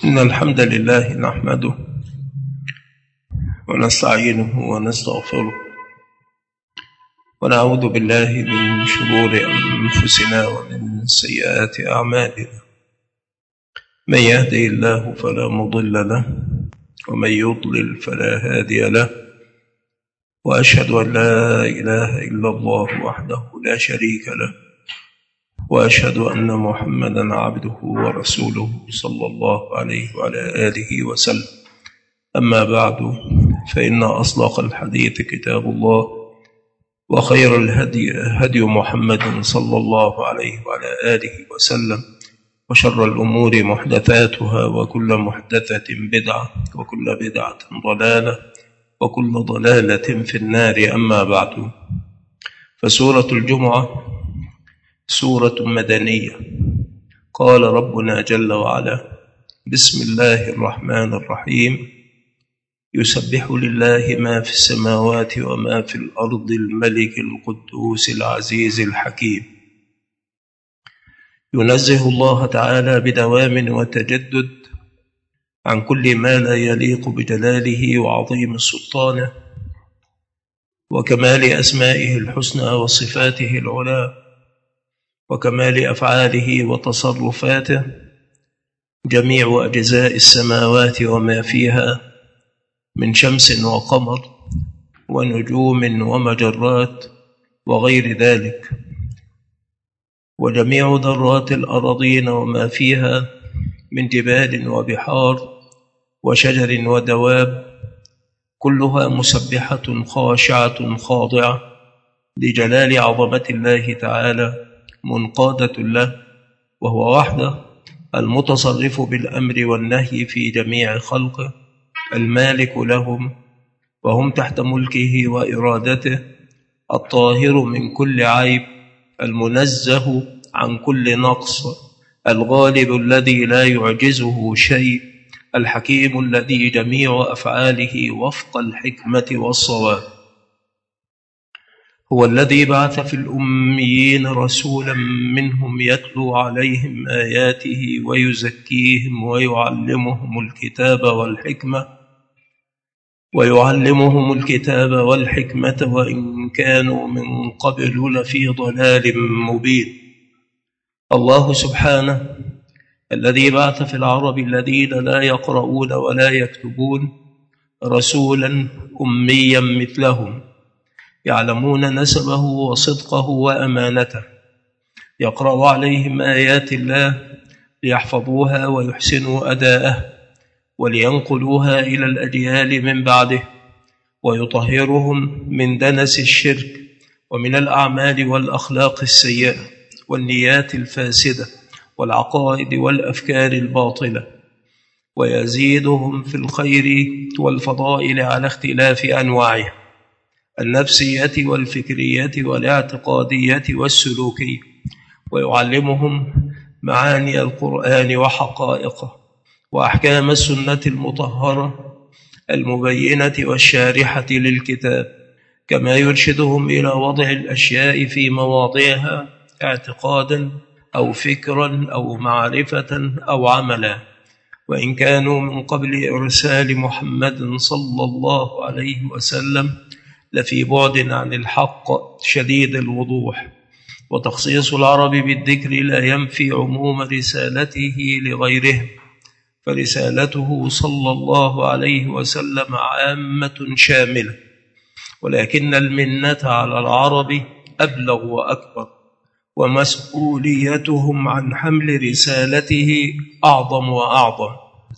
إن الحمد لله نحمده ونستعينه ونستغفره ونعوذ بالله من شرور أنفسنا ومن سيئات أعمالنا. من يهدي الله فلا مضل له ومن يضلل فلا هادي له، وأشهد أن لا إله إلا الله وحده لا شريك له، وأشهد أن محمدا عبده ورسوله صلى الله عليه وعلى آله وسلم. أما بعد، فإن أصدق الحديث كتاب الله، وخير الهدي هدي محمد صلى الله عليه وعلى آله وسلم، وشر الأمور محدثاتها، وكل محدثة بدعة، وكل بدعة ضلالة، وكل ضلالة في النار. أما بعد، فسورة الجمعة سورة مدنية. قال ربنا جل وعلا: بسم الله الرحمن الرحيم. يسبح لله ما في السماوات وما في الأرض، الملك القدوس العزيز الحكيم. ينزه الله تعالى بدوام وتجدد عن كل ما لا يليق بجلاله وعظيم سلطانه وكمال أسمائه الحسنى وصفاته العلى وكمال أفعاله وتصرفاته. جميع أجزاء السماوات وما فيها من شمس وقمر ونجوم ومجرات وغير ذلك، وجميع ذرات الأراضين وما فيها من جبال وبحار وشجر ودواب، كلها مسبحة خاشعة خاضعة لجلال عظمة الله تعالى، منقادة له، وهو وحده المتصرف بالأمر والنهي في جميع خلقه، المالك لهم وهم تحت ملكه وإرادته، الطاهر من كل عيب، المنزه عن كل نقص، الغالب الذي لا يعجزه شيء، الحكيم الذي جميع أفعاله وفق الحكمة والصواب. هو الذي بعث في الأميين رسولا منهم يتلو عليهم آياته ويزكيهم ويعلمهم الكتاب والحكمة وإن كانوا من قبل لفي ضلال مبين. الله سبحانه الذي بعث في العرب الذين لا يقرؤون ولا يكتبون رسولا أميا مثلهم، يعلمون نسبه وصدقه وأمانته، يقرأ عليهم آيات الله ليحفظوها ويحسنوا أداءه ولينقلوها إلى الأجيال من بعده، ويطهرهم من دنس الشرك ومن الأعمال والأخلاق السيئة والنيات الفاسدة والعقائد والأفكار الباطلة، ويزيدهم في الخير والفضائل على اختلاف أنواعه، النفسية والفكرية والاعتقادية والسلوكية، ويعلمهم معاني القرآن وحقائقه وأحكام السنة المطهرة المبينة والشارحة للكتاب، كما يرشدهم إلى وضع الأشياء في مواضعها اعتقادا أو فكرا أو معرفة أو عملا. وإن كانوا من قبل إرسال محمد صلى الله عليه وسلم لفي بعد عن الحق شديد الوضوح، وتخصيص العرب بالذكر لا ينفي عموم رسالته لغيرهم، فرسالته صلى الله عليه وسلم عامة شاملة، ولكن المنة على العرب أبلغ وأكبر، ومسؤوليتهم عن حمل رسالته أعظم وأعظم،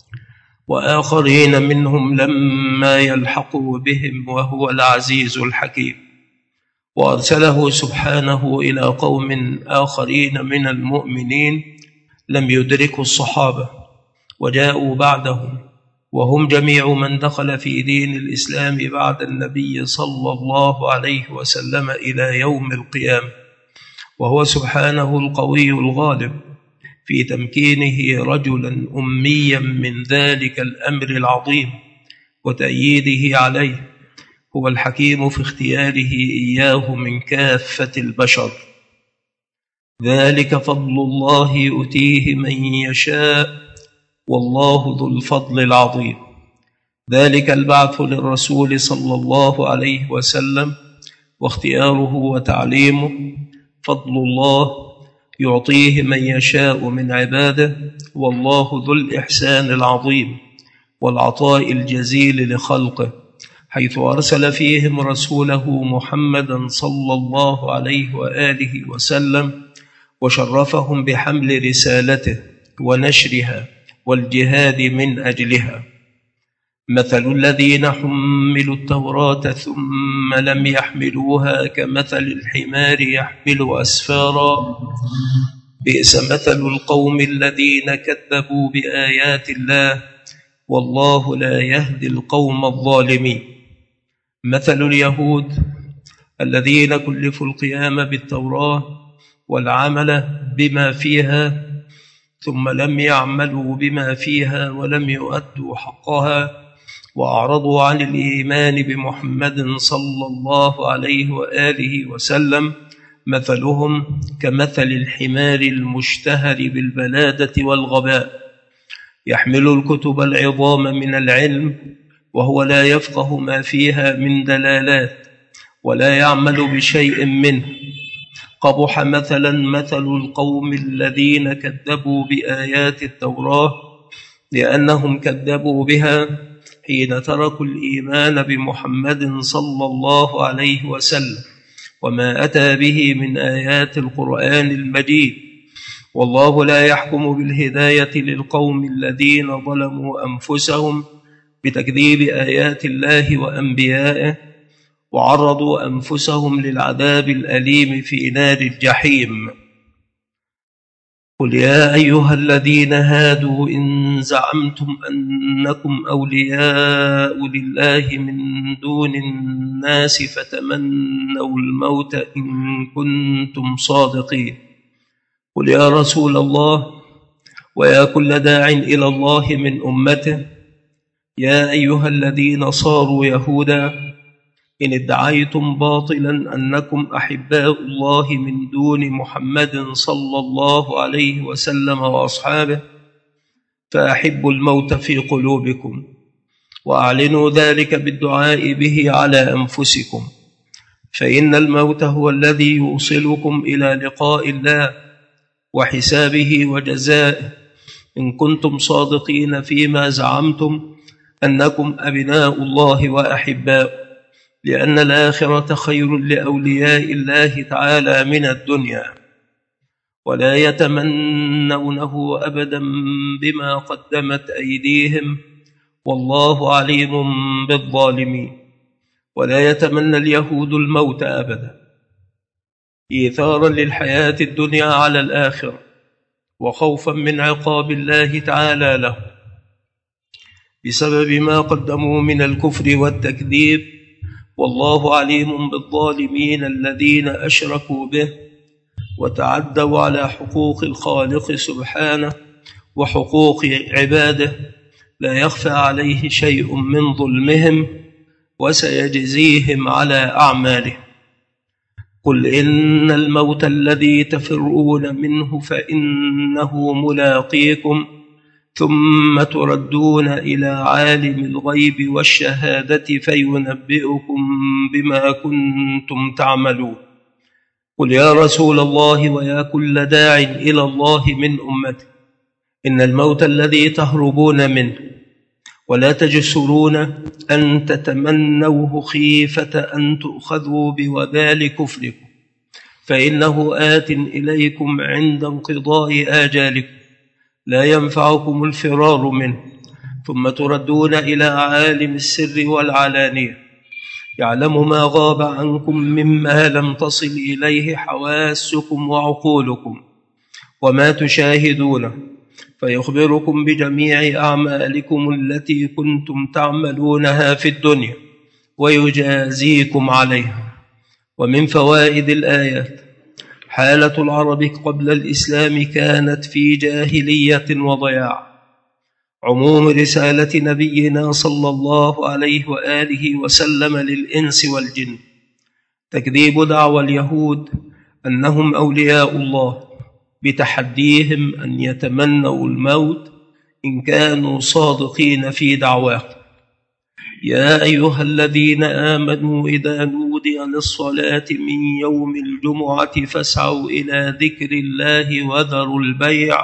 وآخرين منهم لما يلحقوا بهم، وهو العزيز الحكيم. وأرسله سبحانه إلى قوم آخرين من المؤمنين لم يدركوا الصحابة وجاءوا بعدهم، وهم جميع من دخل في دين الإسلام بعد النبي صلى الله عليه وسلم إلى يوم القيامة، وهو سبحانه القوي الغالب في تمكينه رجلا أميا من ذلك الأمر العظيم وتأييده عليه. هو الحكيم في اختياره إياه من كافة البشر. ذلك فضل الله يؤتيه من يشاء والله ذو الفضل العظيم. ذلك البعث للرسول صلى الله عليه وسلم واختياره وتعليمه فضل الله يعطيه من يشاء من عباده، والله ذو الإحسان العظيم والعطاء الجزيل لخلقه، حيث أرسل فيهم رسوله محمدا صلى الله عليه وآله وسلم وشرفهم بحمل رسالته ونشرها والجهاد من أجلها. مثل الذين حملوا التوراة ثم لم يحملوها كمثل الحمار يحمل أسفارا، بئس مثل القوم الذين كذبوا بآيات الله، والله لا يهدي القوم الظالمين. مثل اليهود الذين كلفوا القيام بالتوراة والعمل بما فيها ثم لم يعملوا بما فيها ولم يؤدوا حقها وأعرضوا عن الإيمان بمحمد صلى الله عليه وآله وسلم، مثلهم كمثل الحمار المشتهر بالبلادة والغباء، يحمل الكتب العظام من العلم وهو لا يفقه ما فيها من دلالات ولا يعمل بشيء منه. قبح مثلا مثل القوم الذين كذبوا بآيات التوراة، لأنهم كذبوا بها حين تركوا الإيمان بمحمد صلى الله عليه وسلم وما أتى به من آيات القرآن المجيد، والله لا يحكم بالهداية للقوم الذين ظلموا أنفسهم بتكذيب آيات الله وأنبيائه وعرضوا أنفسهم للعذاب الأليم في نار الجحيم. قل يا أيها الذين هادوا إن زعمتم أنكم أولياء لله من دون الناس فتمنوا الموت إن كنتم صادقين. قل يا رسول الله ويا كل داع إلى الله من أمته، يا أيها الذين صاروا يهودا إن ادعيتم باطلا أنكم أحباء الله من دون محمد صلى الله عليه وسلم وأصحابه، فأحبوا الموت في قلوبكم وأعلنوا ذلك بالدعاء به على أنفسكم، فإن الموت هو الذي يوصلكم إلى لقاء الله وحسابه وجزائه إن كنتم صادقين فيما زعمتم أنكم أبناء الله وأحباؤه، لأن الآخرة خير لأولياء الله تعالى من الدنيا، ولا يتمنونه أبدا بما قدمت أيديهم، والله عليم بالظالمين. ولا يتمنى اليهود الموت أبدا إيثارا للحياة الدنيا على الآخرة وخوفا من عقاب الله تعالى له بسبب ما قدموا من الكفر والتكذيب، والله عليم بالظالمين الذين أشركوا به وتعدوا على حقوق الخالق سبحانه وحقوق عباده، لا يخفى عليه شيء من ظلمهم وسيجزيهم على أعمالهم. قل إن الموت الذي تفرون منه فإنه ملاقيكم، ثم تردون إلى عالم الغيب والشهادة فينبئكم بما كنتم تعملون. قل يا رسول الله ويا كل داع إلى الله من أمتي، إن الموت الذي تهربون منه ولا تجسرون أن تتمنوه خيفة أن تؤخذوا بوبال كفركم، فإنه آت إليكم عند انقضاء آجالكم لا ينفعكم الفرار منه، ثم تردون إلى عالم السر والعلانية يعلم ما غاب عنكم مما لم تصل إليه حواسكم وعقولكم وما تشاهدونه، فيخبركم بجميع أعمالكم التي كنتم تعملونها في الدنيا ويجازيكم عليها. ومن فوائد الآيات: حالة العرب قبل الإسلام كانت في جاهلية وضياع، عموم رسالة نبينا صلى الله عليه وآله وسلم للإنس والجن، تكذيب دعوى اليهود أنهم أولياء الله بتحديهم أن يتمنوا الموت إن كانوا صادقين في دعواهم. يا أيها الذين آمنوا إذا نودي للصلاة من يوم الجمعة فاسعوا إلى ذكر الله وذروا البيع،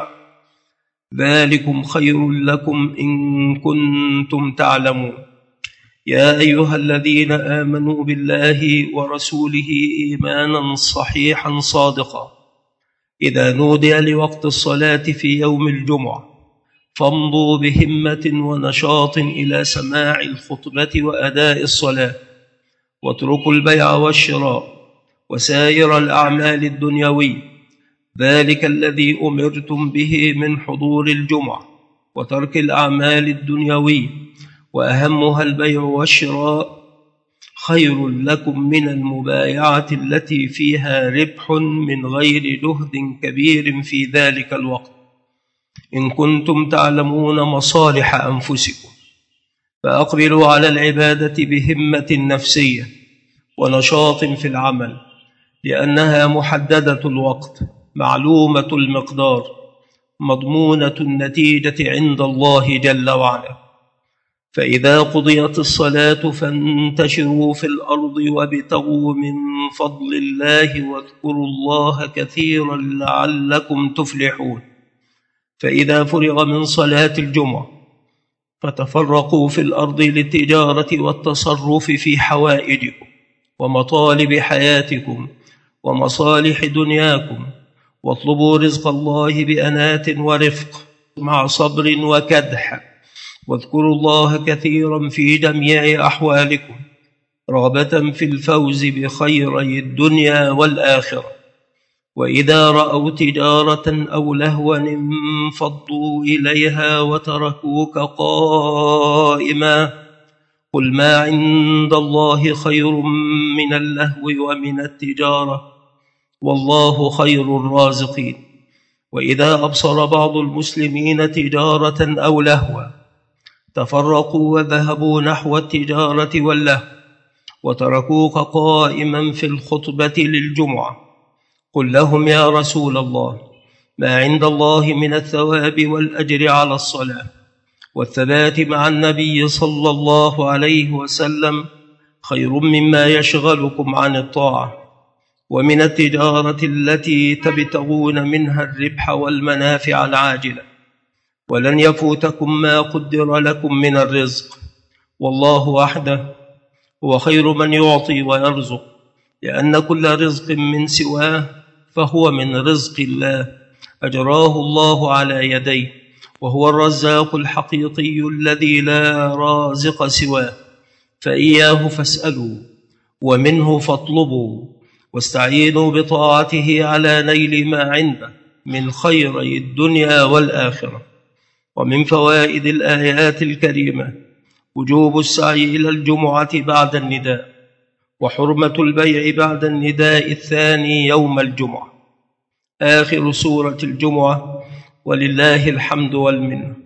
ذلكم خير لكم إن كنتم تعلمون. يا أيها الذين آمنوا بالله ورسوله إيمانا صحيحا صادقا، إذا نودي لوقت الصلاة في يوم الجمعة فامضوا بهمة ونشاط إلى سماع الخطبة وأداء الصلاة، واتركوا البيع والشراء وسائر الأعمال الدنيوية، ذلك الذي أمرتم به من حضور الجمعة وترك الأعمال الدنيوية وأهمها البيع والشراء خير لكم من المبايعة التي فيها ربح من غير جهد كبير في ذلك الوقت، إن كنتم تعلمون مصالح أنفسكم. فأقبلوا على العبادة بهمة نفسية ونشاط في العمل، لأنها محددة الوقت معلومة المقدار مضمونة النتيجة عند الله جل وعلا. فإذا قضيت الصلاة فانتشروا في الأرض وابتغوا من فضل الله واذكروا الله كثيرا لعلكم تفلحون. فإذا فرغ من صلاة الجمعة فتفرقوا في الأرض للتجارة والتصرف في حوائجكم ومطالب حياتكم ومصالح دنياكم، واطلبوا رزق الله بأنات ورفق مع صبر وكدح، واذكروا الله كثيرا في جميع أحوالكم رغبة في الفوز بخيري الدنيا والآخرة. وإذا رأوا تجارة أو لهوا انفضوا إليها وتركوك قائما، قل ما عند الله خير من اللهو ومن التجارة، والله خير الرازقين. وإذا أبصر بعض المسلمين تجارة أو لهوا تفرقوا وذهبوا نحو التجارة واللهو وتركوك قائما في الخطبة للجمعة، قل لهم يا رسول الله ما عند الله من الثواب والأجر على الصلاة والثبات مع النبي صلى الله عليه وسلم خير مما يشغلكم عن الطاعة ومن التجارة التي تبتغون منها الربح والمنافع العاجلة، ولن يفوتكم ما قدر لكم من الرزق، والله وحده هو خير من يعطي ويرزق، لأن كل رزق من سواه فهو من رزق الله أجراه الله على يديه، وهو الرزاق الحقيقي الذي لا رازق سواه، فإياه فاسألوا ومنه فاطلبوا، واستعينوا بطاعته على نيل ما عنده من خيري الدنيا والآخرة. ومن فوائد الآيات الكريمة وجوب السعي إلى الجمعة بعد النداء، وحرمة البيع بعد النداء الثاني يوم الجمعة. آخر سورة الجمعة، ولله الحمد والمنة.